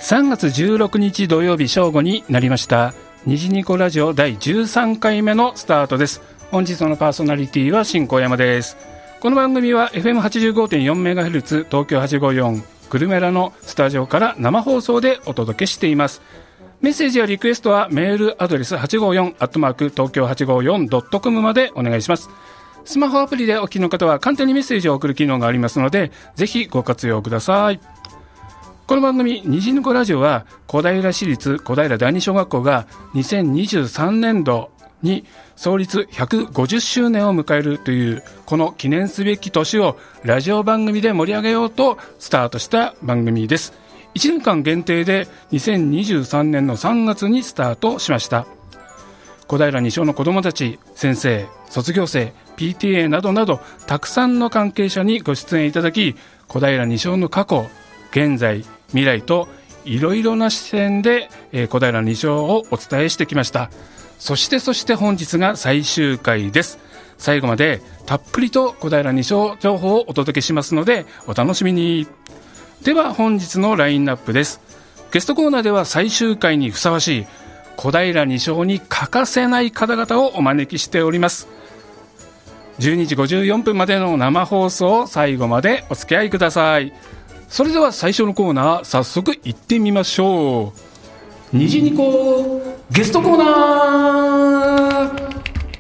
3月16日土曜日正午になりました。虹ニコラジオ第13回目のスタートです。本日のパーソナリティは新小山です。この番組は FM85.4MHz 東京854グルメラのスタジオから生放送でお届けしています。メッセージやリクエストはメールアドレス 854@東京 854.com までお願いします。スマホアプリでお聞きの方は簡単にメッセージを送る機能がありますので、ぜひご活用ください。この番組虹ニコラジオは小平市立小平第二小学校が2023年度に創立150周年を迎えるというこの記念すべき年をラジオ番組で盛り上げようとスタートした番組です。1年間限定で2023年の3月にスタートしました。小平二小の子どもたち、先生、卒業生、PTA などなどたくさんの関係者にご出演いただき、小平二小の過去、現在、未来といろいろな視線で、小平二小をお伝えしてきました。そして本日が最終回です。最後までたっぷりと小平二小情報をお届けしますのでお楽しみに。では本日のラインナップです。ゲストコーナーでは最終回にふさわしい小平二小に欠かせない方々をお招きしております。12時54分までの生放送、最後までお付き合いください。それでは最初のコーナー、早速行ってみましょう。虹ニコゲストコーナー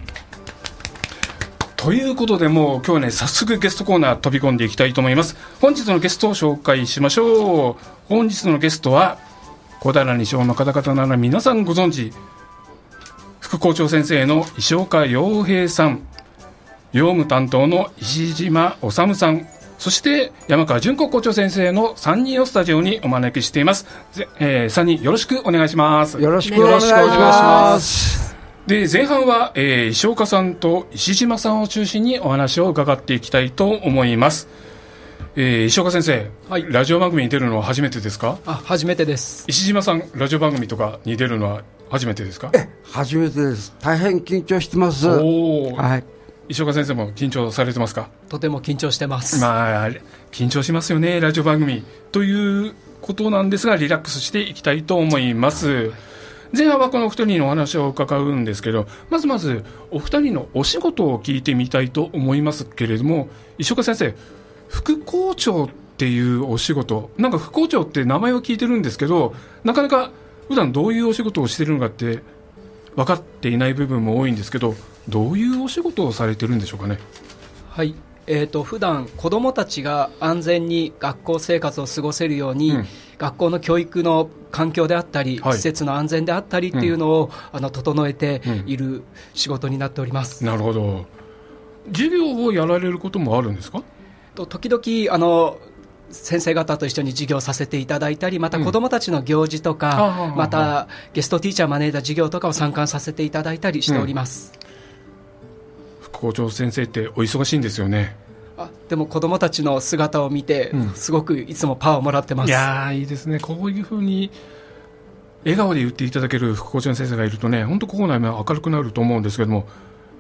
ということで、もう今日ね、早速ゲストコーナー飛び込んでいきたいと思います。本日のゲストを紹介しましょう。本日のゲストは小平二小の方々なら皆さんご存知、副校長先生の石岡洋平さん、用務担当の石島治さん、そして山川純子校長先生の3人をスタジオにお招きしています。3人よろしくお願いします。 よろしくお願いします。 で、前半は、石岡さんと石島さんを中心にお話を伺っていきたいと思います。石岡先生、はい、ラジオ番組に出るのは初めてですか？ 初めてです。 石島さん、ラジオ番組とかに出るのは初めてですか？ 初めてです。大変緊張してます。 はい、石岡先生も緊張されてますか？ とても緊張してます。 緊張しますよね、ラジオ番組ということなんですが、リラックスしていきたいと思います。前半はこのお二人のお話を伺うんですけど、まずお二人のお仕事を聞いてみたいと思いますけれども、石岡先生、副校長っていうお仕事、なんか副校長って名前は聞いてるんですけど、なかなか普段どういうお仕事をしてるのかって分かっていない部分も多いんですけど、どういうお仕事をされてるんでしょうかね？ はい、普段子どもたちが安全に学校生活を過ごせるように、学校の教育の環境であったり、施設の安全であったりっていうのを、整えている仕事になっております。 なるほど。授業をやられることもあるんですか？ 時々先生方と一緒に授業させていただいたり、また子どもたちの行事とか、またゲストティーチャー招いた授業とかを参観させていただいたりしております。 副校長先生ってお忙しいんですよね？ でも子どもたちの姿を見て、すごくいつもパワーをもらってます。 いやいいですね。こういうふうに笑顔で言っていただける副校長先生がいるとね、本当校内も明るくなると思うんですけども、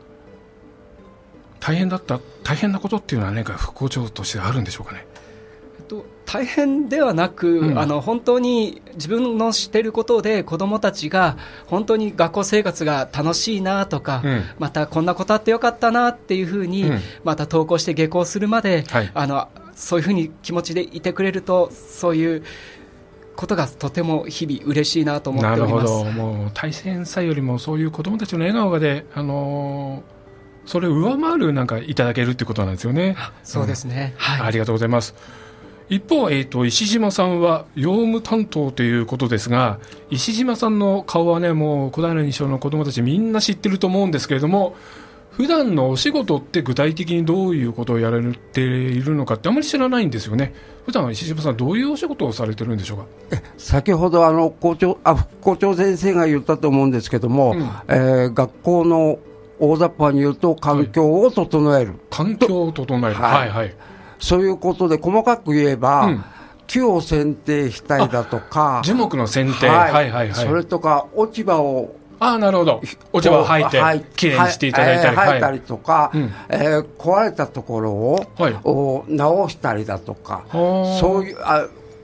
大変なことっていうのは何か副校長としてあるんでしょうかね？ 大変ではなく、本当に自分のしていることで子どもたちが本当に学校生活が楽しいなとか、またこんなことあってよかったなっていうふうに、また登校して下校するまで、そういうふうに気持ちでいてくれると、そういうことがとても日々嬉しいなと思っております。 なるほど。もう大変さよりもそういう子どもたちの笑顔で、それを上回るなんかいただけるってことなんですよね。 そうですね、 ありがとうございます。一方、石島さんは用務担当ということですが、石島さんの顔はね、もう小平二小の子どもたちみんな知ってると思うんですけれども、普段のお仕事って具体的にどういうことをやられているのかってあまり知らないんですよね。普段は石島さんどういうお仕事をされてるんでしょうか？ 先ほど副校長先生が言ったと思うんですけども、学校の大雑把に言うと環境を整える、 環境を整える、 そういうことで細かく言えば、木を剪定したりだとか、 樹木の剪定、 それとか落ち葉をなるほど、落ち葉を吐いてきれいにしていただいたり、 吐いたりとか、壊れたところを、直したりだとか、そういう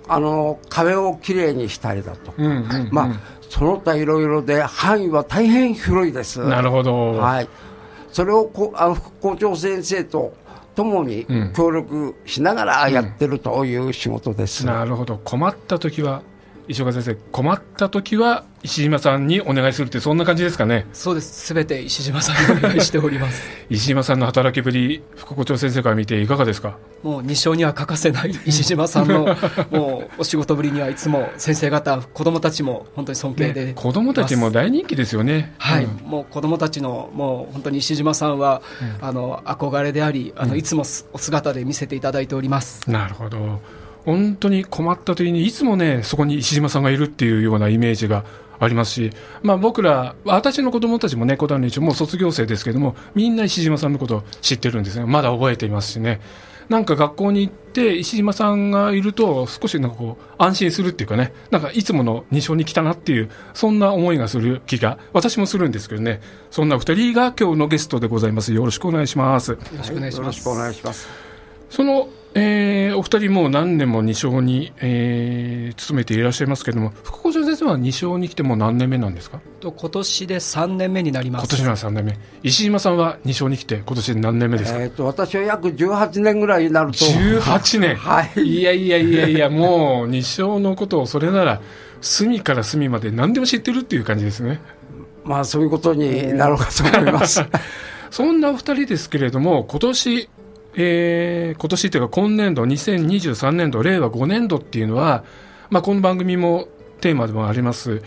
壁をきれいにしたりだとか、その他いろいろで範囲は大変広いです。 なるほど。 はい。それを副校長先生と共に協力しながらやってるという仕事です。 なるほど。困った時は石岡先生、困った時は石島さんにお願いするって、そんな感じですかね。 そうです。すべて石島さんにお願いしております石島さんの働きぶり、副校長先生から見ていかがですか？ もう二小には欠かせない石島さんのもうお仕事ぶりにはいつも先生方、子どもたちも本当に尊敬で、 子どもたちも大人気ですよね。 はい、もう子どもたちのもう本当に石島さんは、憧れであり、いつもお姿で見せていただいております。 なるほど。本当に困った時にいつもね、そこに石島さんがいるっていうようなイメージがありますし、僕ら、私の子供たちもね、小谷一応もう卒業生ですけども、みんな石島さんのことを知ってるんですね。まだ覚えていますしね。なんか学校に行って石島さんがいると少しなんかこう安心するっていうかね、なんかいつもの二小に来たなっていう、そんな思いがする気が私もするんですけどね。そんな二人が今日のゲストでございます。よろしくお願いします。 よろしくお願いします。 よろしくお願いします。 そのお二人もう何年も二小に、勤めていらっしゃいますけれども、副校長先生は二小に来てもう何年目なんですか？ 今年で3年目になります。 今年は3年目。石島さんは二小に来て今年何年目ですか？ 私は約18年ぐらいになると。 18年はい。 いやもう二小のことをそれなら隅から隅まで何でも知ってるっていう感じですね。 そういうことになろうかと思いますそんなお二人ですけれども、今年というか今年度2023年度令和5年度っていうのは、この番組もテーマでもあります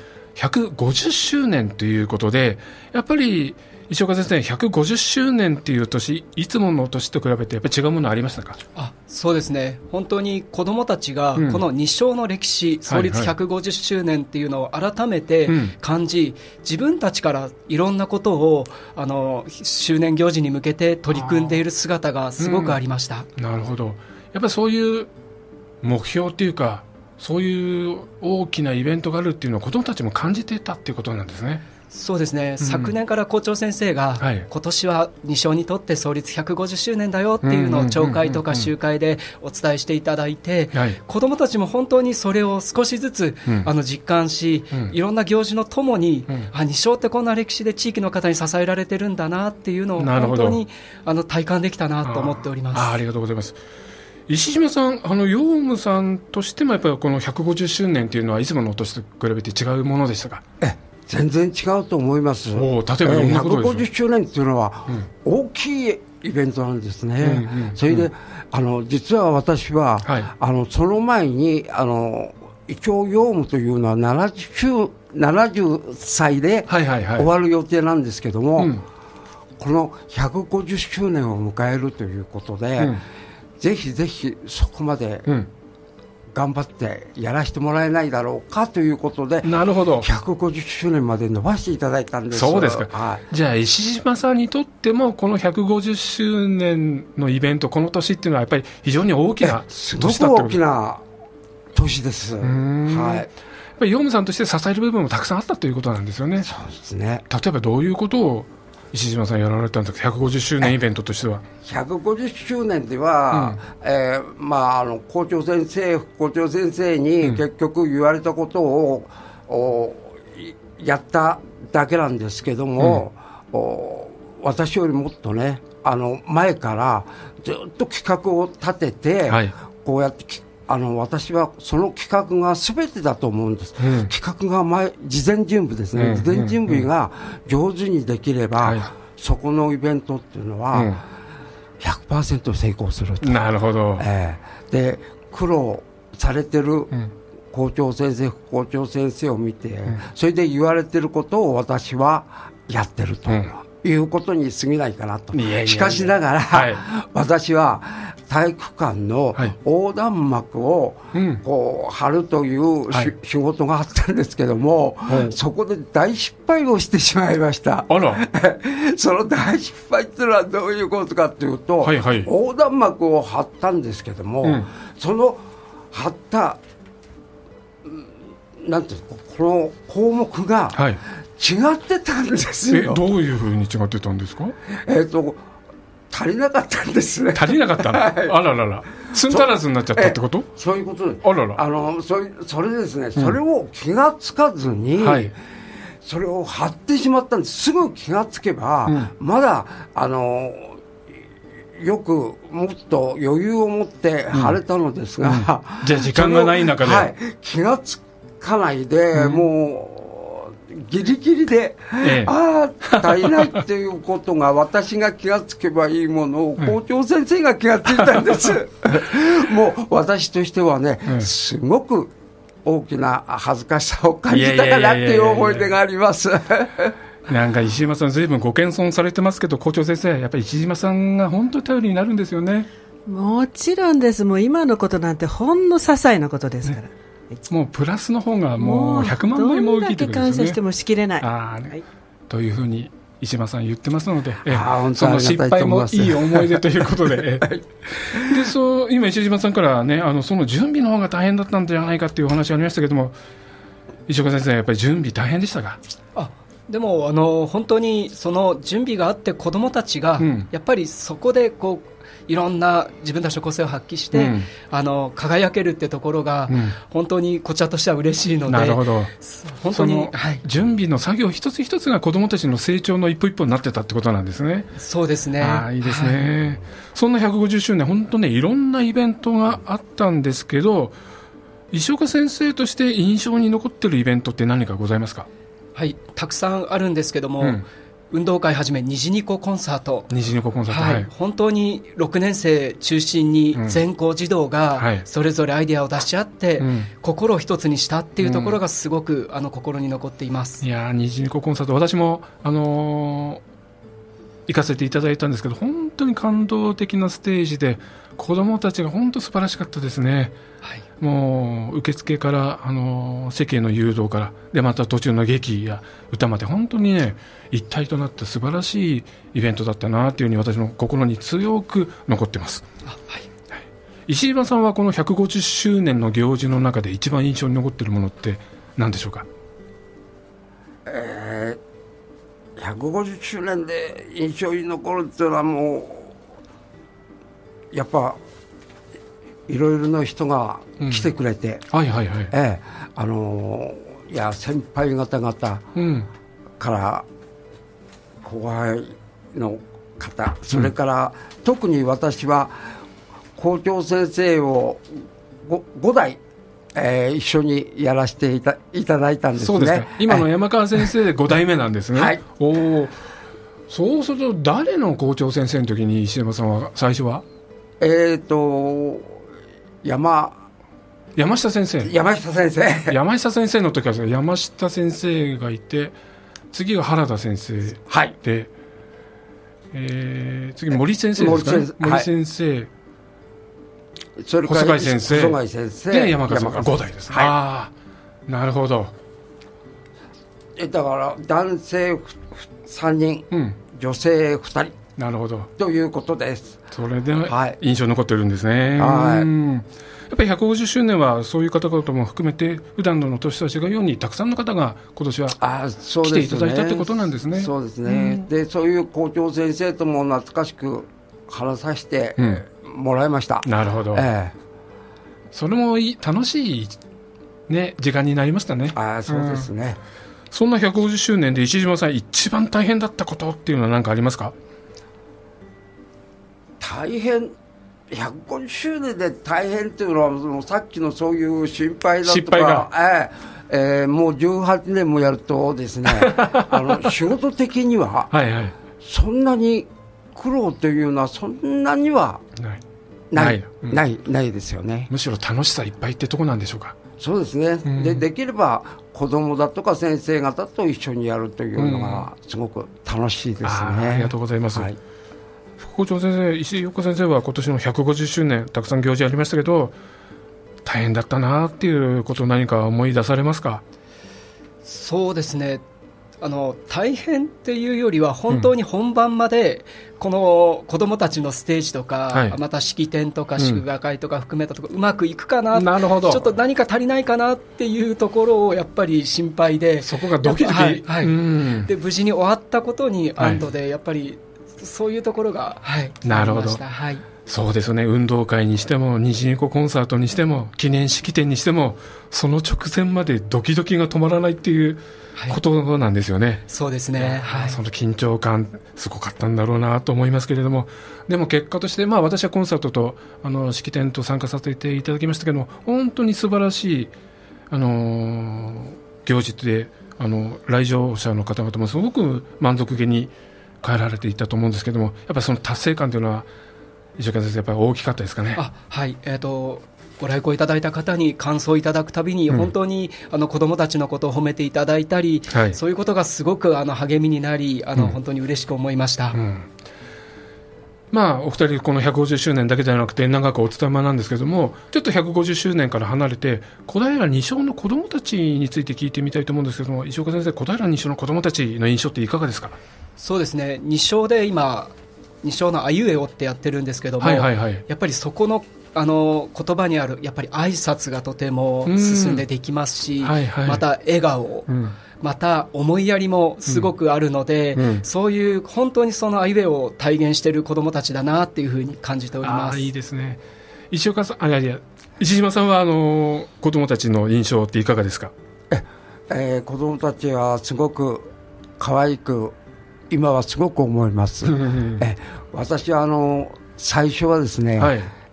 150周年ということで、やっぱり石岡先生、150周年っていう年、いつもの年と比べてやっぱり違うものありましたか？ そうですね。本当に子どもたちがこの二小の歴史、創立150周年っていうのを改めて感じ、自分たちからいろんなことを周年行事に向けて取り組んでいる姿がすごくありました。 なるほど。やっぱりそういう目標っていうか、そういう大きなイベントがあるっていうのを子どもたちも感じていたっていうことなんですね。 そうですね、昨年から校長先生が、今年は二小にとって創立150周年だよっていうのを朝会とか集会でお伝えしていただいて、子どもたちも本当にそれを少しずつ、実感し、いろんな行事のともに、二小ってこんな歴史で地域の方に支えられてるんだなっていうのを本当に体感できたなと思っております。 ありがとうございます。石島さん、ヨウムさんとしてもやっぱりこの150周年というのはいつもの年と比べて違うものでしたか？ 全然違うと思います。例えば150周年っていうのは大きいイベントなんですね。それで実は私は、その前に一応ヨウムというのは70歳で終わる予定なんですけども、この150周年を迎えるということで、ぜひぜひそこまで頑張ってやらせてもらえないだろうかということで、 なるほど、 150周年まで伸ばしていただいたんです。 そうですか、じゃあ石島さんにとってもこの150周年のイベント、この年っていうのはやっぱり非常に大きな年だった。すごく大きな年です。 やっぱりヨウムさんとして支える部分もたくさんあったということなんですよね。 そうですね。 例えばどういうことを石島さんやられたんですか、150周年イベントとしては。 150周年では、校長先生、副校長先生に結局言われたことを、やっただけなんですけども、私よりもっとね、前からずっと企画を立てて、こうやって私はその企画が全てだと思うんです。企画が事前準備ですね。事前準備が上手にできれば、そこのイベントっていうのは、100% 成功すると。 なるほど。 で、苦労されてる校長先生、副校長先生を見て、それで言われてることを私はやってると。いうことに過ぎないかなと。しかしながら、私は体育館の横断幕をこう貼るという仕事があったんですけども、そこで大失敗をしてしまいました。その大失敗っていうのはどういうことかというと、横断幕を貼ったんですけども、その貼ったなんていうか、この項目が違ってたんですよ。 どういうふうに違ってたんですか？ 足りなかったんですね。 足りなかったの、はい、あららら、寸足らずになっちゃったってこと？ そういうことで、 あらら、 それですね、それを気がつかずに、はい、それを張ってしまったんです。すぐ気がつけば、まだよくもっと余裕を持って張れたのですが、 じゃあ時間がない中で、 はい、気がつかないで、もうギリギリで、足りないっていうことが私が気がつけばいいものを校長先生が気がついたんです、もう私としてはね、すごく大きな恥ずかしさを感じたかなっていう思い出がありますなんか石島さんずいぶんご謙遜されてますけど、校長先生、やっぱり石島さんが本当に頼りになるんですよね。 もちろんです。もう今のことなんてほんの些細なことですから、 もうプラスの方がもう100万倍も大きいということですね。どんだけ感謝してもしきれない、 はい、というふうに石島さん言ってますので、その失敗もいい思い出ということでで今石島さんからね、その準備の方が大変だったんじゃないかというお話がありましたけども、石岡先生、やっぱり準備大変でしたか？ でも本当にその準備があって、子どもたちがやっぱりそこでこういろんな自分たちの個性を発揮して、輝けるってところが、本当にこちらとしては嬉しいので。 なるほど。 本当に、 準備の作業一つ一つが子どもたちの成長の一歩一歩になってたってことなんですね。 そうですね。 いいですね、そんな150周年、本当ね、いろんなイベントがあったんですけど、石岡先生として印象に残っているイベントって何かございますか？ はい、たくさんあるんですけども、運動会はじめ虹ニココンサート、本当に6年生中心に全校児童がそれぞれアイデアを出し合って、心を一つにしたっていうところがすごく心に残っています。 いや、虹ニココンサート、私も行かせていただいたんですけど、本当に感動的なステージで、子どもたちが本当素晴らしかったですね。もう受付から席への誘導からで、また途中の劇や歌まで本当にね、一体となった素晴らしいイベントだったなというふうに私の心に強く残ってます。石岩さんはこの150周年の行事の中で一番印象に残っているものって何でしょうか ？150周年で印象に残るっていうのは、もうやっぱいろいろな人が来てくれて、いや先輩方々から後輩の方、それから、特に私は校長先生を 5代、一緒にやらせていただいたんですね。 そうですか。今の山川先生で5代目なんですね。そうすると誰の校長先生の時に石山さんは最初は山下先生山下先生の時は山下先生がいて、次が原田先生で、次森先生ですかね。森先生、それから細貝先生で山川さんが5代ですね。なるほど。 だから男性3人、女性2人、 なるほどということです。 それで印象に残ってるんですね。やっぱり150周年はそういう方々も含めて普段の年たちがようにたくさんの方が今年は来ていただいたってことなんですね。 そうですね。でそういう校長先生とも懐かしく話させてもらいました。 なるほど、それも楽しい、時間になりましたね。 そうですね。 そんな150周年で石島さん一番大変だったことっていうのは何かありますか？ 大変、150周年で大変っていうのは、もうさっきのそういう心配だとか、もう18年もやるとですね仕事的にはそんなに苦労というのはそんなにはないですよね。 むしろ楽しさいっぱいってとこなんでしょうか？ そうですね、できれば子供だとか先生方と一緒にやるというのがすごく楽しいですね。 ありがとうございます。副校長先生、石井陽子先生は今年の150周年たくさん行事ありましたけど、大変だったなっていうことを何か思い出されますか？ そうですね、大変っていうよりは本当に本番までこの子どもたちのステージとか、また式典とか祝賀会とか含めたところ、うまくいくかな、ちょっと何か足りないかなっていうところをやっぱり心配で、 そこがドキドキ、 で無事に終わったことに安堵で、やっぱりそういうところが、はい、 なるほど、 はい、 そうですね。運動会にしても虹ニココンサートにしても記念式典にしてもその直前までドキドキが止まらないっていうことなんですよね、はい、 そうですね、はい、 その緊張感すごかったんだろうなと思いますけれども、でも結果として、私はコンサートと式典と参加させていただきましたけども、本当に素晴らしい、行事で来場者の方々もすごく満足げに帰られていたと思うんですけども、やっぱりその達成感というのは石岡先生やっぱり大きかったですかね。 はい、ご来校いただいた方に感想いただくたびに、本当に子どもたちのことを褒めていただいたり、はい、そういうことがすごく励みになり本当に嬉しく思いました、 お二人この150周年だけじゃなくて長くお勤めなんですけども、ちょっと150周年から離れて小平二小の子どもたちについて聞いてみたいと思うんですけども、石岡先生、小平二小の子どもたちの印象っていかがですか？ そうですね、二小で今二小のあいうえおってやってるんですけども、やっぱりそこの言葉にあるやっぱり挨拶がとても進んでできますし、また笑顔、また思いやりもすごくあるので、そういう本当にそのあいうえおを体現している子どもたちだなっていうふうに感じております。 いいですね。石岡さん、石島さんは子どもたちの印象っていかがですか？ 子どもたちはすごく可愛く今はすごく思います私は最初はですね、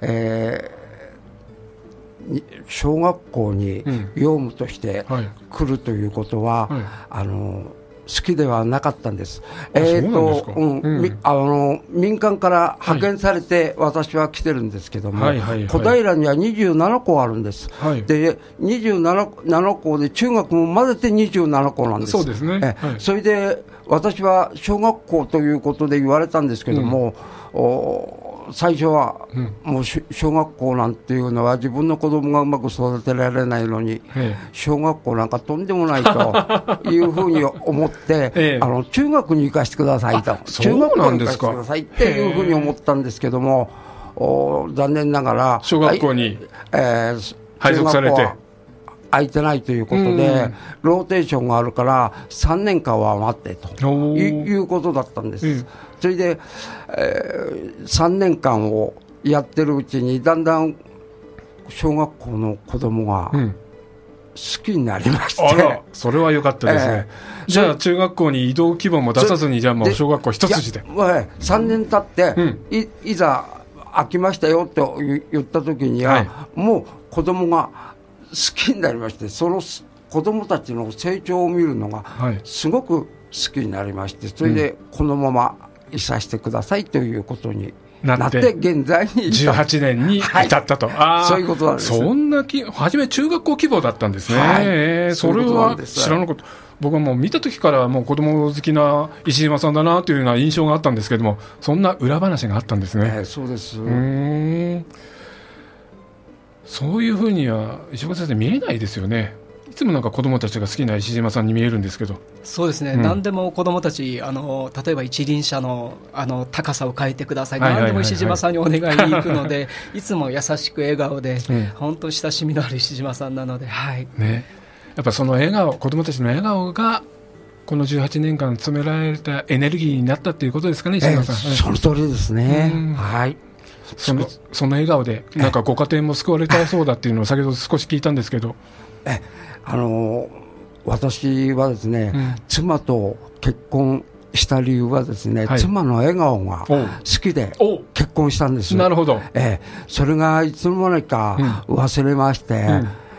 小学校に養務として来るということは、好きではなかったんです。民間から派遣されて私は来てるんですけども、小平には27校あるんです、で27校で中学も混ぜて27校なんです。 そうですね、 それで私は小学校ということで言われたんですけども、最初はもう小学校なんていうのは自分の子供がうまく育てられないのに、小学校なんかとんでもないというふうに思って中学に行かせてくださいと、中学校に行かせてくださいっていうふうに思ったんですけども、残念ながら小学校に配属されて空いてないということで、ローテーションがあるから3年間は待ってということだったんです、それで、3年間をやってるうちにだんだん小学校の子供が好きになりまして、 それは良かったですね、じゃあ中学校に移動規模も出さずにじゃあもう小学校一筋で 3年経って、いざ飽きましたよと言った時には、もう子供が好きになりまして、その子供たちの成長を見るのがすごく好きになりまして、それでこのままいさせてくださいということになって現在に 18年に至ったと、 そういうことなんです。 そんな初め中学校規模だったんですね、それは知らなかった。僕はもう見た時からもう子供好きな石島さんだなというような印象があったんですけども、そんな裏話があったんですね。 そうです。 そういうふうには石岡先生見えないですよね。いつもなんか子どもたちが好きな石島さんに見えるんですけど。 そうですね、何でも子どもたち例えば一輪車の高さを変えてください、何でも石島さんにお願いに行くのでいつも優しく笑顔で、本当親しみのある石島さんなので、 やっぱその笑顔、子どもたちの笑顔がこの18年間詰められたエネルギーになったということですかね、石島さん。 その通りですね。 その笑顔でなんかご家庭も救われたそうだっていうのを先ほど少し聞いたんですけど、 私はですね、妻と結婚した理由はですね、妻の笑顔が好きで結婚したんです。 なるほど。 それがいつの間にか忘れまして、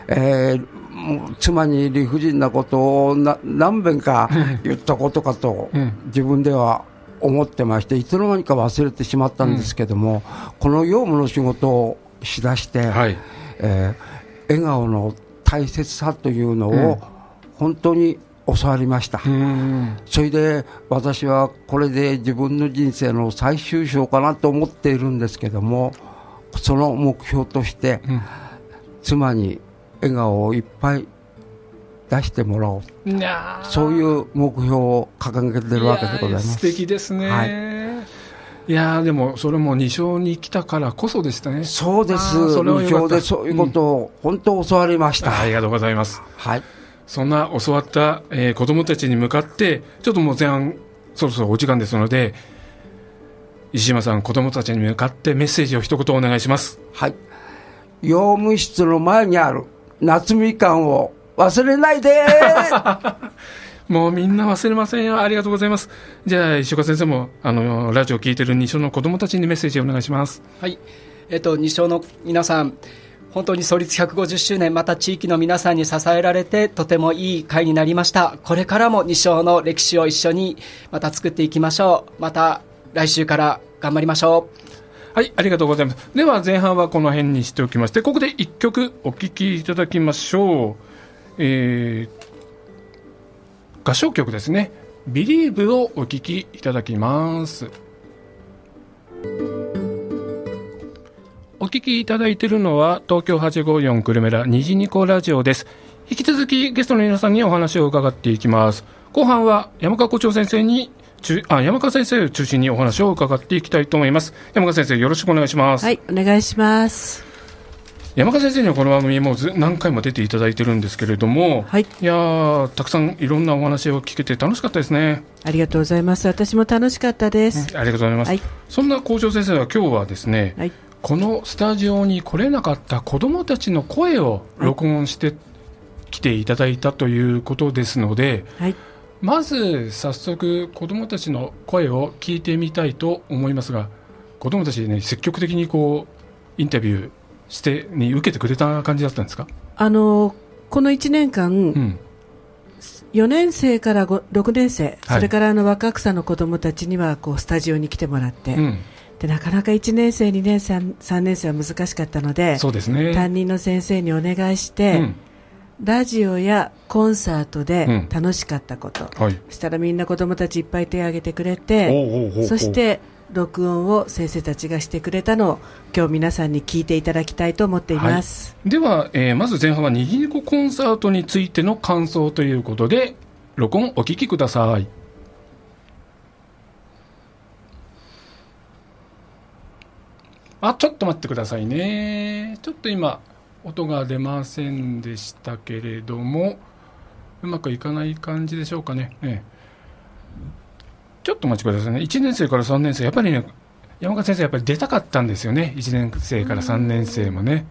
妻に理不尽なことを何遍か言ったことかと自分では思ってまして、いつの間にか忘れてしまったんですけども、この養務の仕事をしだして、笑顔の大切さというのを本当に教わりました。それで私はこれで自分の人生の最終章かなと思っているんですけども、その目標として、妻に笑顔をいっぱい出してもらおう、そういう目標を掲げているわけでございます。 素敵ですね。いやでもそれも二小に来たからこそでしたね。 そうです。二小でそういうことを本当教わりました。 ありがとうございます。そんな教わった、子どもたちに向かってちょっともう前半そろそろお時間ですので、 石島さん、子どもたちに向かってメッセージを一言お願いします。 はい。用務室の前にある夏みかんを忘れないでもうみんな忘れませんよ。ありがとうございます。じゃあ石岡先生もラジオを聞いてる西尾の子どもたちにメッセージをお願いします。 はい、西尾の皆さん、本当に創立150周年、また地域の皆さんに支えられてとてもいい会になりました。これからも西尾の歴史を一緒にまた作っていきましょう。また来週から頑張りましょう。 はい、ありがとうございます。では前半はこの辺にしておきまして、ここで1曲お聴きいただきましょう。合唱曲ですね、ビリーブをお聴きいただきます。お聴きいただいているのは東京854久留米ら虹ニコラジオです。引き続きゲストの皆さんにお話を伺っていきます。後半は山川校長先生に山川先生を中心にお話を伺っていきたいと思います。山川先生、よろしくお願いします。 はい、お願いします。 山川先生にはこの番組も何回も出ていただいてるんですけれども、はい、いやたくさんいろんなお話を聞けて楽しかったですね。 ありがとうございます。私も楽しかったです。 ありがとうございます、はい、そんな校長先生は今日はですね、はい、このスタジオに来れなかった子どもたちの声を録音してきていただいたということですので、はい、まず早速子どもたちの声を聞いてみたいと思いますが、子どもたちね、積極的にこうインタビューしてに受けてくれた感じだったんですか？ この1年間、4年生から6年生、それから若草の子どもたちにはこうスタジオに来てもらって、でなかなか1年生2年生3年生は難しかったので、 そうですね、 担任の先生にお願いして、ラジオやコンサートで楽しかったこと、そしたらみんな子どもたちいっぱい手を挙げてくれて、そして録音を先生たちがしてくれたのを今日皆さんに聞いていただきたいと思っています、 では、まず前半はにぎにこコンサートについての感想ということで録音お聞きください。ちょっと待ってくださいね。ちょっと今音が出ませんでしたけれども、うまくいかない感じでしょうかね。ちょっとお待ちくださいね。1年生から3年生、やっぱりね、山川先生やっぱり出たかったんですよね。1年生から3年生もね、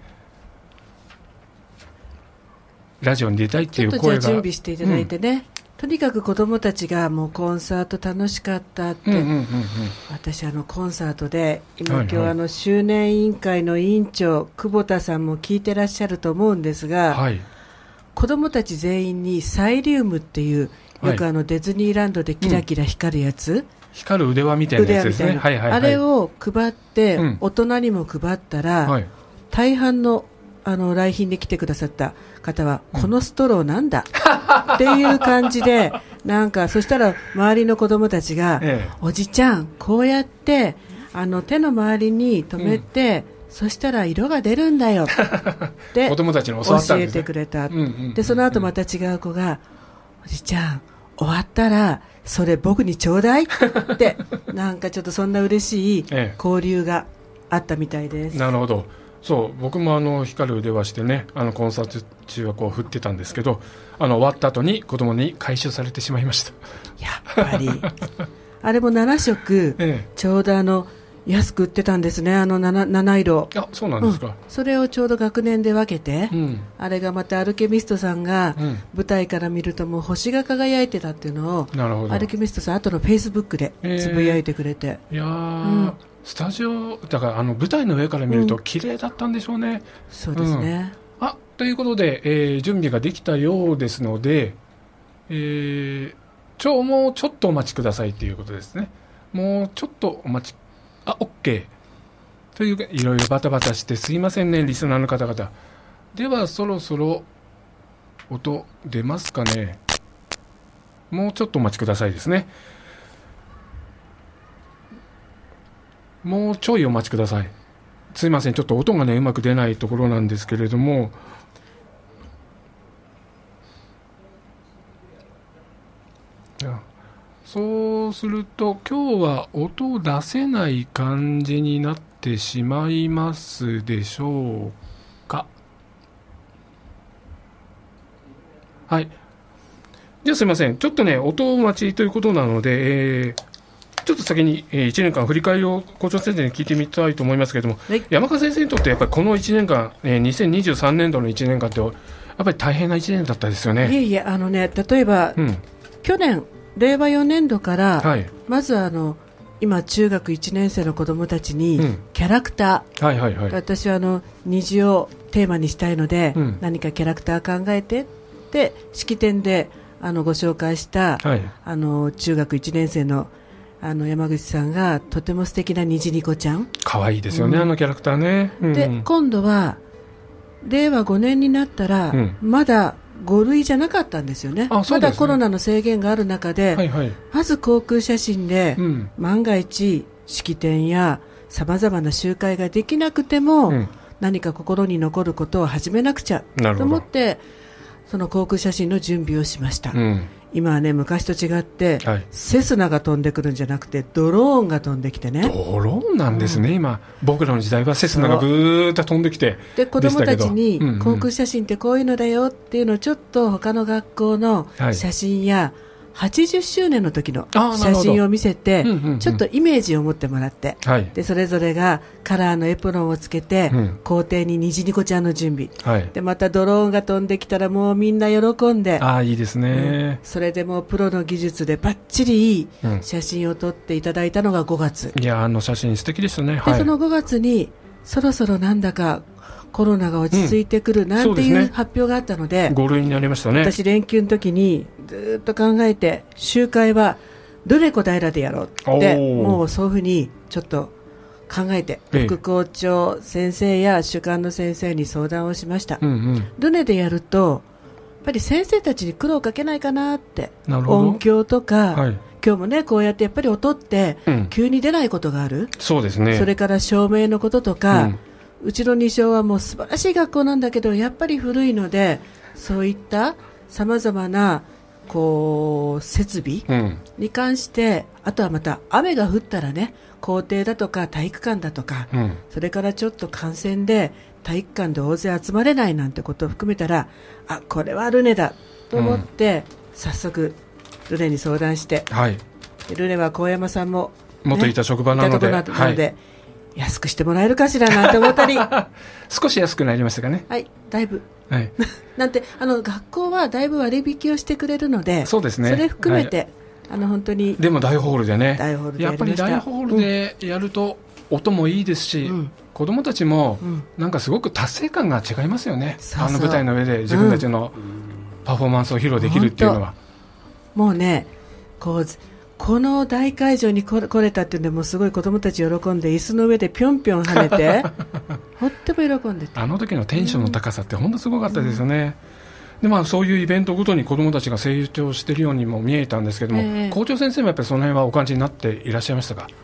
ラジオに出たいっていう声が。 ちょっとじゃあ準備していただいてね、とにかく子どもたちがもうコンサート楽しかったって、私コンサートで今日周年委員会の委員長久保田さんも聞いてらっしゃると思うんですが、子どもたち全員にサイリウムっていうよくディズニーランドでキラキラ光るやつ、 光る腕輪みたいなやつですね。 あれを配って、大人にも配ったら、大半の来賓で来てくださった方は、このストローなんだっていう感じで、なんかそしたら周りの子供たちが、おじちゃんこうやって手の周りに留めて、そしたら色が出るんだよって子供たちに教わったんですね。 教えてくれた。でその後また違う子が、おじちゃん終わったらそれ僕にちょうだいってなんかちょっとそんな嬉しい交流があったみたいです。 なるほど。そう僕も光る腕輪してね、コンサート中はこう振ってたんですけど、終わった後に子供に回収されてしまいました。 やっぱりあれも7色、ちょうど安く売ってたんですね、7色。 そうなんですか。 それをちょうど学年で分けて、あれがまたアルケミストさんが、舞台から見るともう星が輝いてたっていうのを、アルケミストさん後のフェイスブックでつぶやいてくれて、 いやスタジオだから舞台の上から見ると綺麗だったんでしょうね。 そうですね、 ということで、準備ができたようですので、もうちょっとお待ちくださいということですね。もうちょっとお待ちOK というか、いろいろバタバタしてすいませんね、リスナーの方々。ではそろそろ音出ますかね。もうちょっとお待ちくださいですね。もうちょいお待ちください。すいません、ちょっと音がねうまく出ないところなんですけれども、そうすると今日は音を出せない感じになってしまいますでしょうか。はい、じゃあすいません、ちょっとね音待ちということなので、 ちょっと先に、1年間振り返りを校長先生に聞いてみたいと思いますけれども、はい、山川先生にとってやっぱりこの1年間、2023年度の1年間ってやっぱり大変な1年だったですよね。 いえ例えば、去年令和4年度から、はい、まず今中学1年生の子どもたちにキャラクター、私は虹をテーマにしたいので、何かキャラクター考えてって式典でご紹介した、はい、中学1年生の山口さんがとても素敵な虹ニコちゃん、 可愛いですよね、キャラクターね。 で今度は令和5年になったら、まだ5類じゃなかったんですよね。まだコロナの制限がある中で、まず航空写真で、万が一式典やさまざまな集会ができなくても、何か心に残ることを始めなくちゃと思ってその航空写真の準備をしました。今はね、昔と違って、セスナが飛んでくるんじゃなくてドローンが飛んできてね。 ドローンなんですね、今僕らの時代はセスナがブーッと飛んできてで子供たちに航空写真ってこういうのだよっていうのをちょっと他の学校の写真や、80周年の時の写真を見せて、ちょっとイメージを持ってもらって、でそれぞれがカラーのエプロンをつけて、校庭に虹ニコちゃんの準備、でまたドローンが飛んできたらもうみんな喜んで、 いいですね、 それでもうプロの技術でバッチリいい写真を撮っていただいたのが5月、 いや写真素敵でしたね。 でその5月にそろそろなんだかコロナが落ち着いてくるなんていう発表があったので、 5類になりましたね。 私連休の時にずっと考えて、集会はどれ小平でやろうって、もうそういうふうにちょっと考えて、副校長先生や主幹の先生に相談をしました。どれでやるとやっぱり先生たちに苦労かけないかなって、音響とか、今日もねこうやってやっぱり音って急に出ないことがある、 そうですね。 それから照明のこととか、うちの二小はもう素晴らしい学校なんだけどやっぱり古いので、そういったさまざまな設備に関して、あとはまた雨が降ったらね、校庭だとか体育館だとか、それからちょっと感染で体育館で大勢集まれないなんてことを含めたら、これはルネだと思って、早速ルネに相談して、ルネは高山さんも、 元いた職場なので、 安くしてもらえるかしらなんて思ったり少し安くなりましたかね。 だいぶ、なんて学校はだいぶ割引をしてくれるので、 そうですね、 それ含めて、本当にでも大ホールでね、 やっぱり大ホールでやると音もいいですし、子どもたちもなんかすごく達成感が違いますよね。舞台の上で自分たちのパフォーマンスを披露できるっていうのは、 もうねこの大会場に来れたっていうのでもすごい子どもたち喜んで、椅子の上でぴょんぴょん跳ねてとっても喜んでて、 あの時のテンションの高さって本当すごかったですよね。でそういうイベントごとに子どもたちが成長しているようにも見えたんですけども、校長先生もやっぱりその辺はお感じになっていらっしゃいましたか？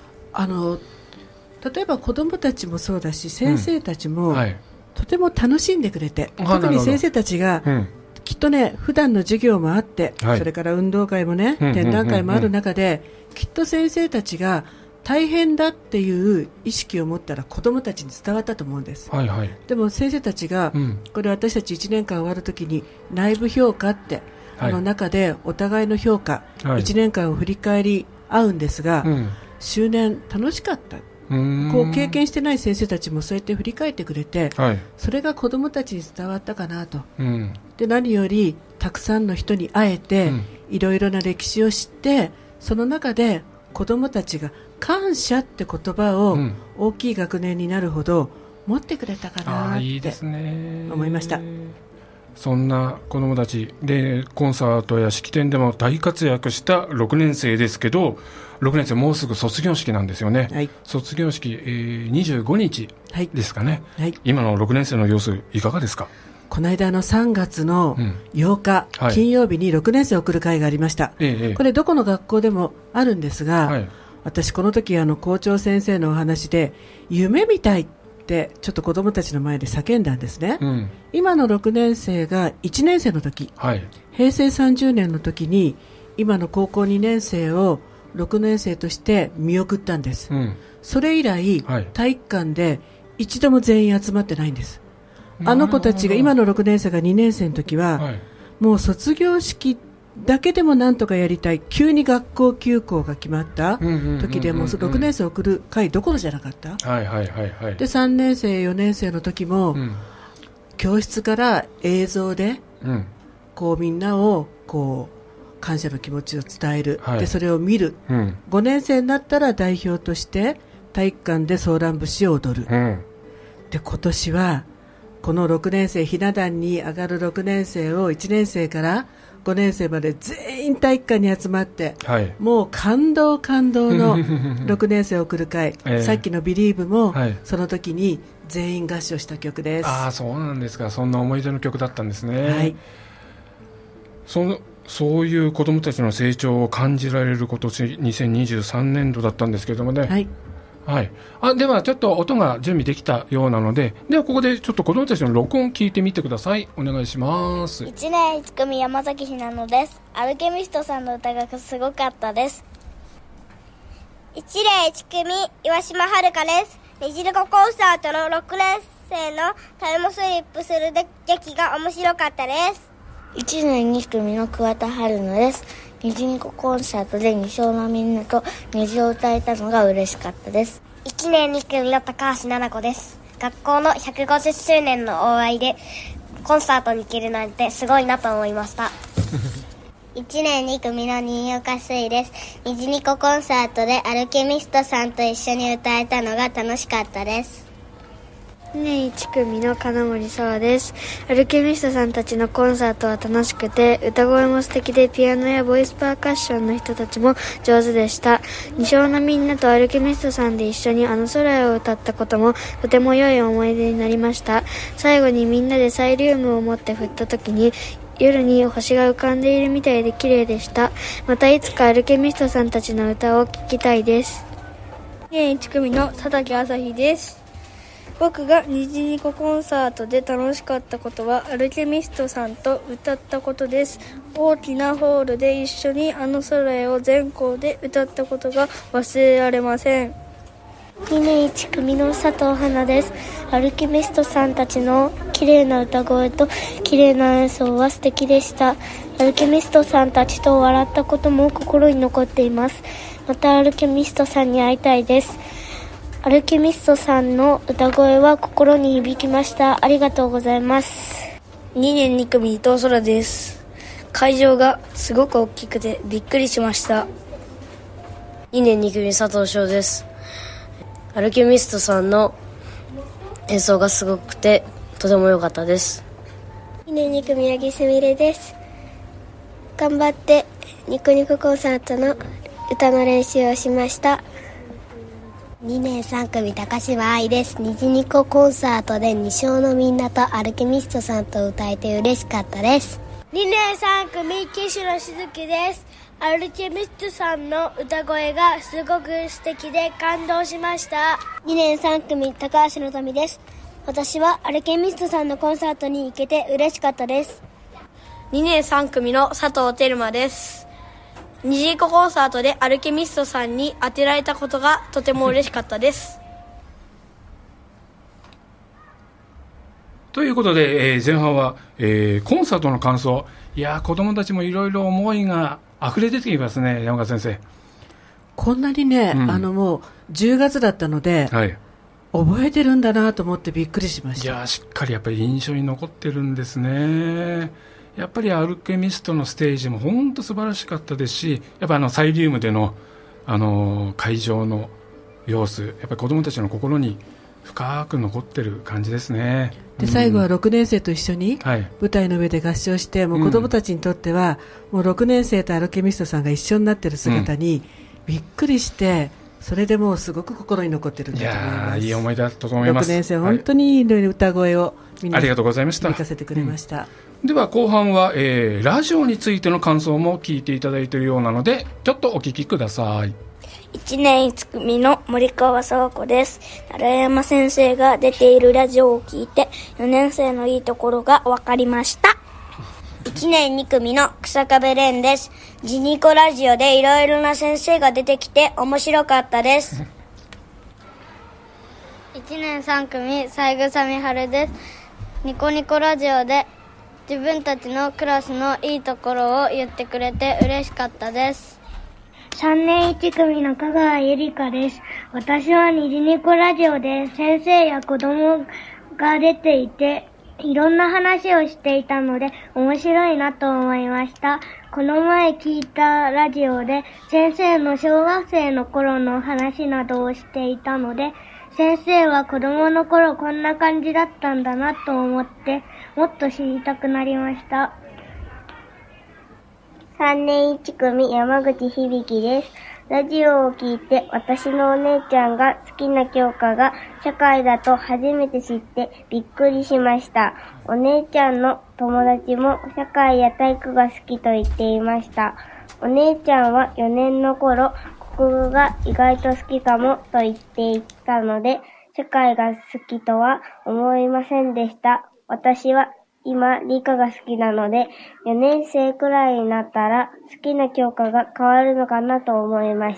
例えば子どもたちもそうだし、先生たちもとても楽しんでくれて、特に先生たちが、きっとね普段の授業もあって、それから運動会もね、展覧会もある中で、きっと先生たちが大変だっていう意識を持ったら子どもたちに伝わったと思うんです、でも先生たちが、これ私たち1年間終わるときに内部評価って、中でお互いの評価、1年間を振り返り合うんですが、周年楽しかった、経験してない先生たちもそうやって振り返ってくれて、それが子どもたちに伝わったかなと、で何よりたくさんの人に会えて、いろいろな歴史を知って、その中で子どもたちが感謝って言葉を大きい学年になるほど持ってくれたかなって思いました。 そんな子どもたちでコンサートや式典でも大活躍した6年生ですけど、6年生もうすぐ卒業式なんですよね、卒業式、25日ですかね、今の6年生の様子いかがですか？ この間3月の8日、金曜日に6年生を送る会がありました、これどこの学校でもあるんですが、私この時校長先生のお話で夢みたいってちょっと子どもたちの前で叫んだんですね、今の6年生が1年生の時、平成30年の時に今の高校2年生を6年生として見送ったんです、それ以来、体育館で一度も全員集まってないんです。あの子たちが今の6年生が2年生の時は、もう卒業式っだけでもなんとかやりたい、急に学校休校が決まった時でも6年生を送る会どころじゃなかった、で3年生4年生の時も、教室から映像で、こうみんなをこう感謝の気持ちを伝える、でそれを見る、5年生になったら代表として体育館でソーラン節を踊る、で今年はこの6年生ひな壇に上がる6年生を1年生から5年生まで全員体育館に集まって、もう感動の6年生を送る会、さっきのビリーブも、その時に全員合唱した曲です。 そうなんですか。そんな思い出の曲だったんですね。そういう子どもたちの成長を感じられる今年2023年度だったんですけどもね。ではちょっと音が準備できたようなので、ではここでちょっと子どもたちの録音聞いてみてください。お願いします。 1年1組山崎ひなのです。アルケミストさんの歌がすごかったです。1年1組岩島遥です。ねじるこコンサートの6年生のタイムスリップする劇が面白かったです。1年2組の桑田春菜です。ねじにこコンサートで二小のみんなとねじを歌えたのが嬉しかったです。1年2組の高橋菜々子です。学校の150周年のお祝いでコンサートに行けるなんてすごいなと思いました1年2組の新岡水です。ねじにこコンサートでアルケミストさんと一緒に歌えたのが楽しかったです。2年1組の金森沙和です。アルケミストさんたちのコンサートは楽しくて、歌声も素敵で、ピアノやボイスパーカッションの人たちも上手でした。二小のみんなとアルケミストさんで一緒にあの空へを歌ったこともとても良い思い出になりました。最後にみんなでサイリウムを持って振った時に夜に星が浮かんでいるみたいで綺麗でした。またいつかアルケミストさんたちの歌を聴きたいです。2年1組の佐竹朝日です。僕がにじにこコンサートで楽しかったことはアルケミストさんと歌ったことです。大きなホールで一緒にあの空へを全校で歌ったことが忘れられません。2年1組の佐藤花です。アルケミストさんたちの綺麗な歌声と綺麗な演奏は素敵でした。アルケミストさんたちと笑ったことも心に残っています。またアルケミストさんに会いたいです。アルケミストさんの歌声は心に響きました。ありがとうございます。2年2組伊藤空です。会場がすごく大きくてびっくりしました。 2年2組佐藤翔です。アルケミストさんの演奏がすごくてとても良かったです。 2年2組八木すみれです。頑張ってニコニココンサートの歌の練習をしました。2年3組高島愛です。にじにこコンサートで二小のみんなとアルケミストさんと歌えて嬉しかったです。2年3組岸野静樹です。アルケミストさんの歌声がすごく素敵で感動しました。2年3組高橋のぞみです。私はアルケミストさんのコンサートに行けて嬉しかったです。 2年3組の佐藤輝馬です。にじにこコンサートでアルケミストさんに当てられたことがとても嬉しかったですということで、前半は、コンサートの感想。いや子どもたちもいろいろ思いが溢れ出てきますね。山川先生、 こんなにね、もう10月だったので、覚えてるんだなと思ってびっくりしました。 いやしっかりやっぱり印象に残ってるんですね。やっぱりアルケミストのステージも本当素晴らしかったですし、やっぱサイリウムでの、会場の様子、やっぱり子どもたちの心に深く残ってる感じですね。 で最後は6年生と一緒に舞台の上で合唱して、もう子どもたちにとっては、もう6年生とアルケミストさんが一緒になってる姿にびっくりして、それでもうすごく心に残ってるんだと思います。 いい思い出だったと思います。 6年生本当にいい歌声をみんなありがとうございました。 響かせてくれました。 では後半は、ラジオについての感想も聞いていただいているようなので、ちょっとお聞きください。 1年1組の森川沙子です。奈良山先生が出ているラジオを聞いて4年生のいいところが分かりました。1年2組の草壁蓮です。ジニコラジオでいろいろな先生が出てきて面白かったです。1年3組三枝美晴です。ニコニコラジオで自分たちのクラスのいいところを言ってくれて嬉しかったです。 3年1組の香川ゆりかです。私は虹ニコラジオで先生や子供が出ていて、いろんな話をしていたので面白いなと思いました。この前聞いたラジオで先生の小学生の頃の話などをしていたので、先生は子供の頃こんな感じだったんだなと思ってもっと知りたくなりました。 3年1組山口響です。ラジオを聞いて私のお姉ちゃんが好きな教科が社会だと初めて知ってびっくりしました。お姉ちゃんの友達も社会や体育が好きと言っていました。お姉ちゃんは4年の頃、国語が意外と好きかもと言っていたので、社会が好きとは思いませんでした。私は今理科が好きなので、4年生くらいになったら好きな教科が変わるのかなと思いました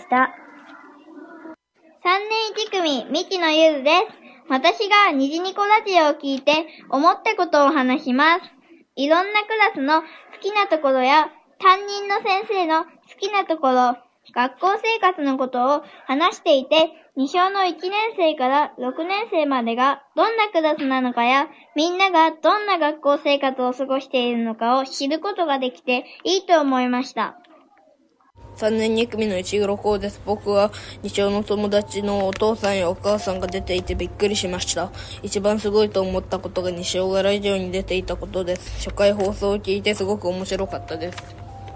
。3年1組未知のゆずです。私が虹ニコラジオを聞いて思ったことを話します。いろんなクラスの好きなところや担任の先生の好きなところ、学校生活のことを話していて、2小の1年生から6年生までがどんなクラスなのかや、みんながどんな学校生活を過ごしているのかを知ることができていいと思いました。 3年2組の石黒光です。僕は2小の友達のお父さんやお母さんが出ていてびっくりしました。一番すごいと思ったことが2小がラジオに出ていたことです。初回放送を聞いてすごく面白かったです。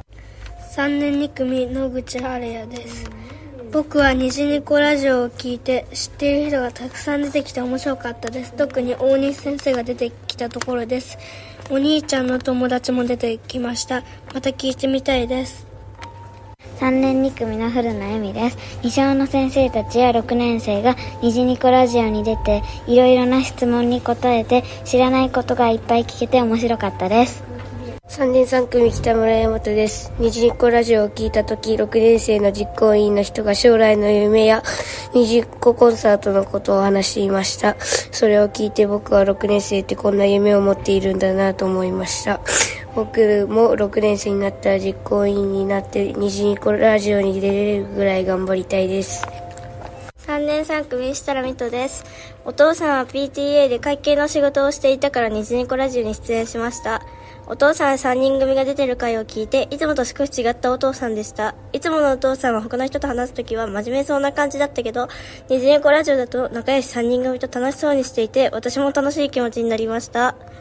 3年2組野口晴也です。僕は虹ニコラジオを聞いて知っている人がたくさん出てきて面白かったです。特に大西先生が出てきたところです。お兄ちゃんの友達も出てきました。また聞いてみたいです。 3年2組の古野恵美です。2小の先生たちや6年生が虹ニコラジオに出ていろいろな質問に答えて知らないことがいっぱい聞けて面白かったです。 3年3組北村大和です。虹ニコラジオを聞いたとき、6年生の実行委員の人が将来の夢や虹ココンサートのことを話していました。それを聞いて僕は6年生ってこんな夢を持っているんだなと思いました。僕も6年生になったら実行委員になって虹ニコラジオに出れるぐらい頑張りたいです。 3年3組設楽美斗です。お父さんは PTA で会計の仕事をしていたから虹ニコラジオに出演しました。お父さん3人組が出てる回を聞いていつもと少し違ったお父さんでした。いつものお父さんは他の人と話すときは真面目そうな感じだったけど、虹ニコラジオだと仲良し3人組と楽しそうにしていて私も楽しい気持ちになりました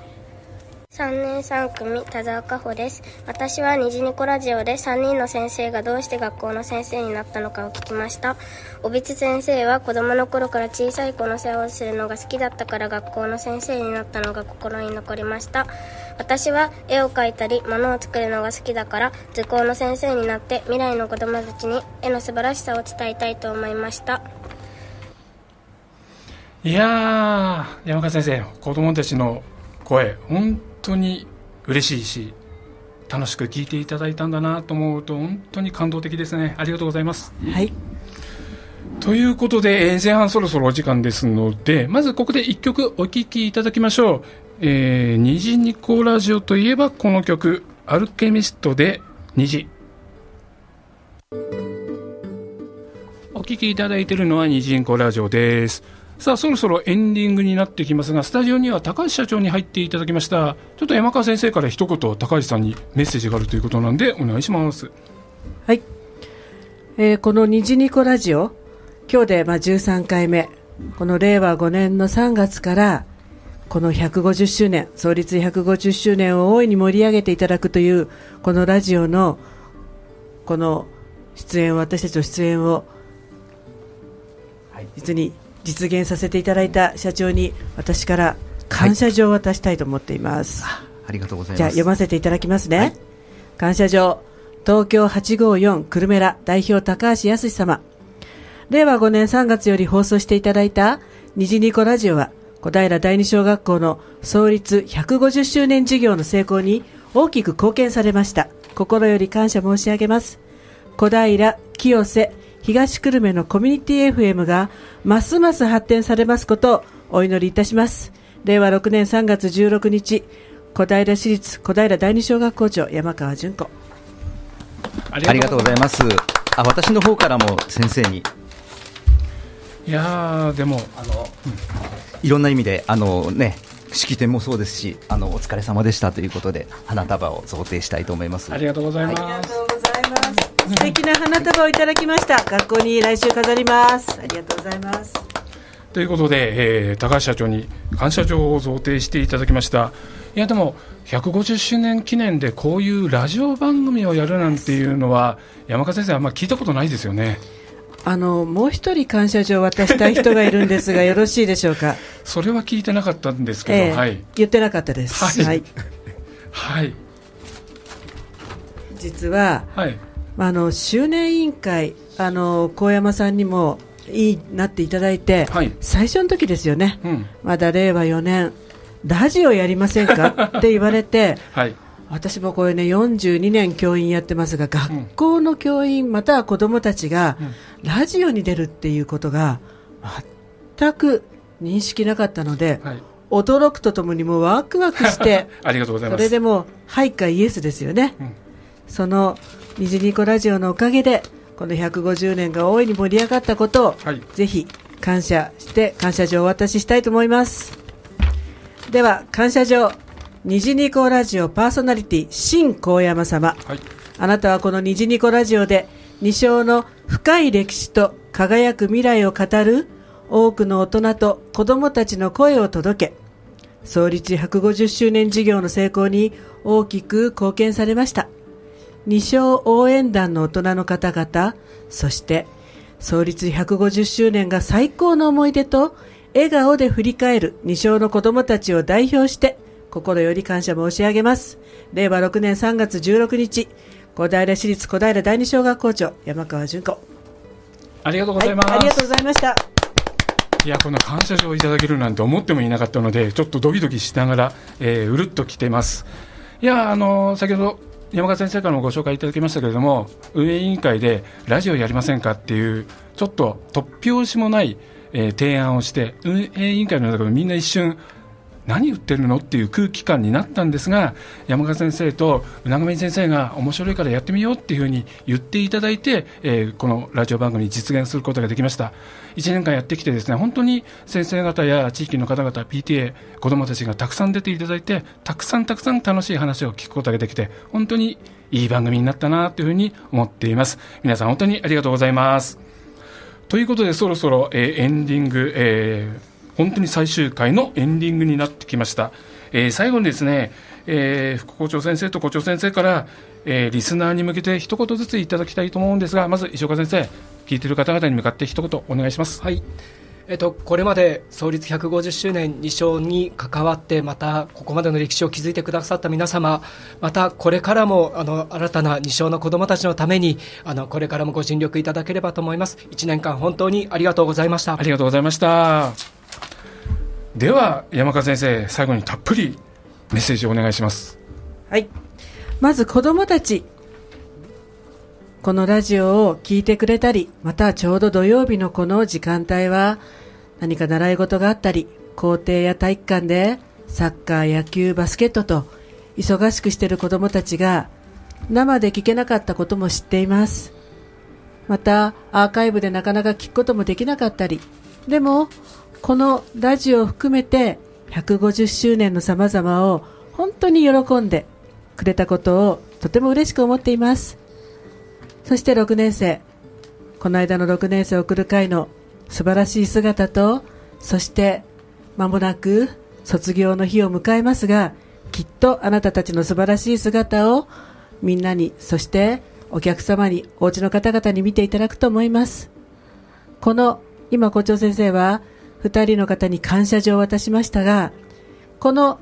。3年3組田沢香穂です。私は虹ニコラジオで3人の先生がどうして学校の先生になったのかを聞きました。おびつ先生は子供の頃から小さい子の世話をするのが好きだったから学校の先生になったのが心に残りました。私は絵を描いたり物を作るのが好きだから図工の先生になって未来の子供たちに絵の素晴らしさを伝えたいと思いました。 いやー、山川先生、子供たちの声本当に嬉しいし楽しく聞いていただいたんだなと思うと本当に感動的ですね。ありがとうございます。 はい、 ということで、前半そろそろお時間ですので、まずここで1曲お聴きいただきましょう。虹ニコラジオといえばこの曲、アルケミストで虹。お聴きいただいているのは虹ニコラジオです。さあ、そろそろエンディングになってきますが、スタジオには高橋社長に入っていただきました。ちょっと山川先生から一言高橋さんにメッセージがあるということなんでお願いします。 はい、この虹ニコラジオ今日で13回目、この令和5年の3月からこの150周年創立150周年を大いに盛り上げていただくというこのラジオのこの出演を、私たちの出演を実に実現させていただいた社長に私から感謝状を渡したいと思っています。 ありがとうございます。 じゃあ読ませていただきますね、はい、感謝状、東京854久留米ら代表高橋康様。令和5年3月より放送していただいた虹ニコラジオは小平第二小学校の創立150周年事業の成功に大きく貢献されました。心より感謝申し上げます。小平、清瀬、東久留米のコミュニティ FM がますます発展されますことをお祈りいたします。令和6年3月16日小平市立小平第二小学校長山川純子。 ありがとうございます。私の方からも先生に、 いやでもいろんな意味で式典もそうですし、お疲れ様でしたということで花束を贈呈したいと思います。 ありがとうございます。 ありがとうございます。素敵な花束をいただきました。学校に来週飾ります。ありがとうございます。 ということで、高橋社長に感謝状を贈呈していただきました。いやでも150周年記念でこういうラジオ番組をやるなんていうのは山川先生あんまり聞いたことないですよね。 もう一人感謝状を渡したい人がいるんですがよろしいでしょうか。 それは聞いてなかったんですけど、はい、 言ってなかったです。 はい、 はいはい、 実は、 はい、 周年委員会高山さんにもいいなっていただいて、はい、最初の時ですよね、まだ令和4年ラジオやりませんかって言われて、はい、私もこれね42年教員やってますが、学校の教員または子どもたちがラジオに出るっていうことが全く認識なかったので、はい、驚くとともにもうワクワクしてありがとうございます。 それでもはいかイエスですよね、その虹ニコラジオのおかげでこの150年が大いに盛り上がったことを、はい、ぜひ感謝して感謝状をお渡ししたいと思います。では感謝状、虹ニコラジオパーソナリティ新高山様、はい、あなたはこの虹ニコラジオで二小の深い歴史と輝く未来を語る多くの大人と子どもたちの声を届け、創立150周年事業の成功に大きく貢献されました。二小応援団の大人の方々、そして創立150周年が最高の思い出と笑顔で振り返る二小の子どもたちを代表して心より感謝申し上げます。令和6年3月16日小平市立小平第二小学校長山川純子。 ありがとうございます、 はい、ありがとうございました。 いやこの感謝状をいただけるなんて思ってもいなかったのでちょっとドキドキしながら、うるっと来てます。いや先ほど山川先生からもご紹介いただきましたけれども、運営委員会でラジオやりませんかっていうちょっと突拍子もない、提案をして、運営委員会の中でみんな一瞬何言ってるのっていう空気感になったんですが、山川先生と海上先生が面白いからやってみようっていうふうに言っていただいて、このラジオ番組実現することができました。1年間やってきてですね、本当に先生方や地域の方々 PTA 子どもたちがたくさん出ていただいて、たくさん楽しい話を聞くことができて、本当にいい番組になったなというふうに思っています。皆さん本当にありがとうございます。ということでそろそろ、エンディング、本当に最終回のエンディングになってきました。最後にですね、副校長先生と校長先生から、リスナーに向けて一言ずついただきたいと思うんですが、まず石岡先生、聞いている方々に向かって一言お願いします。 はい、これまで創立150周年二小に関わって、またここまでの歴史を築いてくださった皆様、またこれからも新たな二小の子どもたちのためにこれからもご尽力いただければと思います。1年間本当にありがとうございました。 ありがとうございました。では山川先生、最後にたっぷりメッセージをお願いします。 はい、まず子どもたち、このラジオを聞いてくれたり、またちょうど土曜日のこの時間帯は何か習い事があったり、校庭や体育館でサッカー、野球、バスケットと忙しくしている子どもたちが生で聞けなかったことも知っています。またアーカイブでなかなか聞くこともできなかったり、でもこのラジオを含めて150周年の様々を本当に喜んでくれたことをとても嬉しく思っています。そして6年生、この間の6年生を送る会の素晴らしい姿と、そして間もなく卒業の日を迎えますが、きっとあなたたちの素晴らしい姿をみんなに、そしてお客様に、お家の方々に見ていただくと思います。この今校長先生は2人の方に感謝状を渡しましたが、この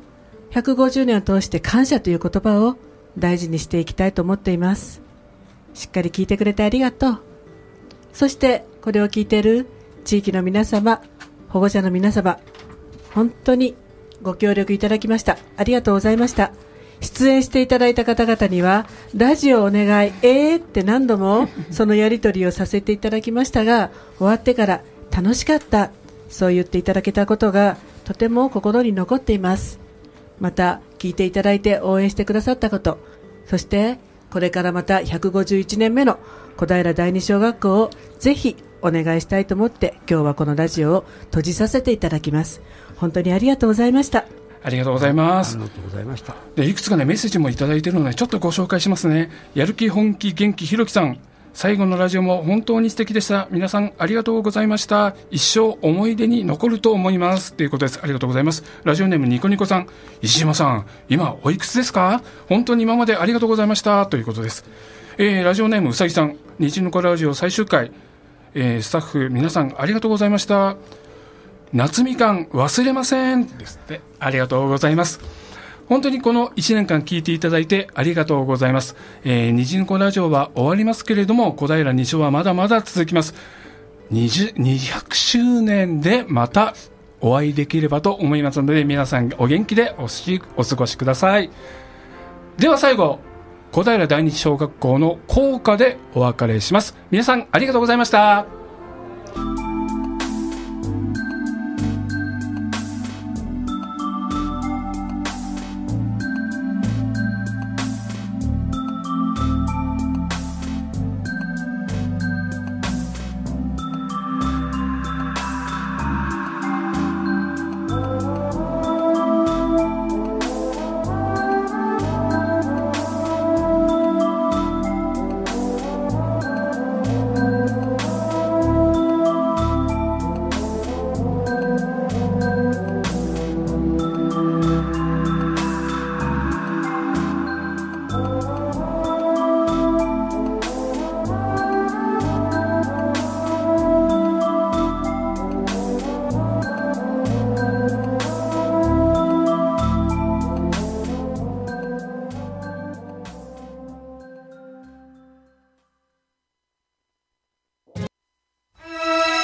150年を通して感謝という言葉を大事にしていきたいと思っています。しっかり聞いてくれてありがとう。そしてこれを聞いている地域の皆様、保護者の皆様、本当にご協力いただきました。ありがとうございました。出演していただいた方々にはラジオお願いって何度もそのやり取りをさせていただきましたが、終わってから楽しかった、そう言っていただけたことがとても心に残っています。また聞いていただいて応援してくださったこと、そしてこれからまた151年目の小平第二小学校をぜひお願いしたいと思って今日はこのラジオを閉じさせていただきます。本当にありがとうございました。 ありがとうございます。 ありがとうございました。 でいくつかねメッセージもいただいているのでちょっとご紹介しますね。やる気本気元気ひろきさん、最後のラジオも本当に素敵でした。皆さんありがとうございました。一生思い出に残ると思いますということです。ありがとうございます。ラジオネームニコニコさん、石島さん今おいくつですか？本当に今までありがとうございましたということです。ラジオネームうさぎさん、虹の子ラジオ最終回、スタッフ皆さんありがとうございました。夏みかん忘れませんですって。ありがとうございます。本当にこの1年間聞いていただいてありがとうございます。虹の子ラジオは終わりますけれども、小平二小はまだまだ続きます。200周年でまたお会いできればと思いますので、皆さんお元気でお過ごしください。では最後、小平第二小学校の校歌でお別れします。皆さんありがとうございました。